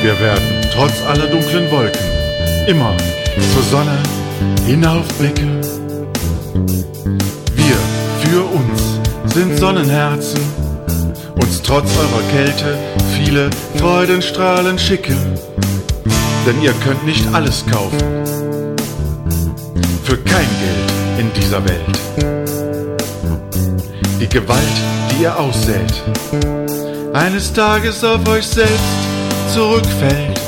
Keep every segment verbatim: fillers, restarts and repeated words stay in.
Wir werden trotz aller dunklen Wolken immer zur Sonne hinaufblicken. Wir für uns sind Sonnenherzen, uns trotz eurer Kälte viele Freudenstrahlen schicken. Denn ihr könnt nicht alles kaufen, für kein Geld in dieser Welt. Die Gewalt, die ihr aussät, eines Tages auf euch selbst zurückfällt.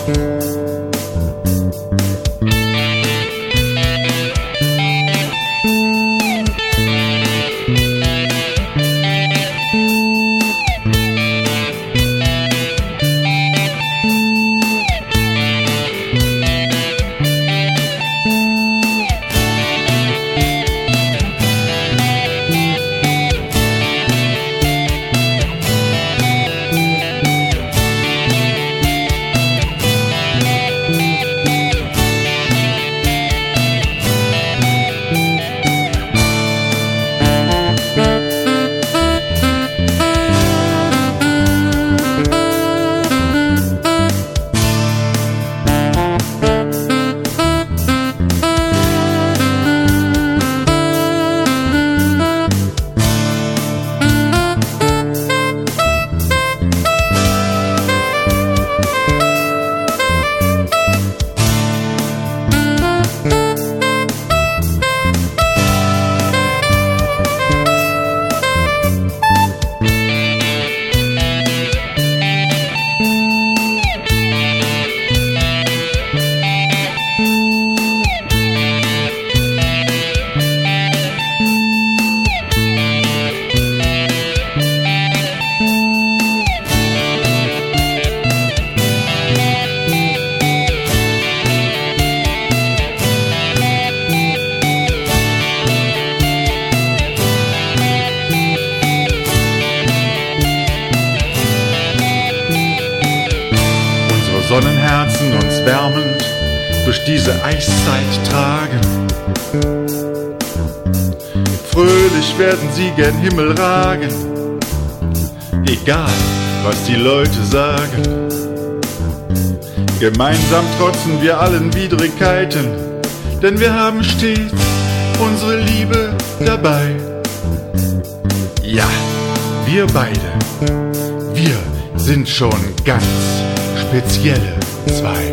Sonnenherzen uns wärmend durch diese Eiszeit tragen. Fröhlich werden sie gen Himmel ragen, egal was die Leute sagen. Gemeinsam trotzen wir allen Widrigkeiten, denn wir haben stets unsere Liebe dabei. Ja, wir beide, wir sind schon ganz spezielle zwei.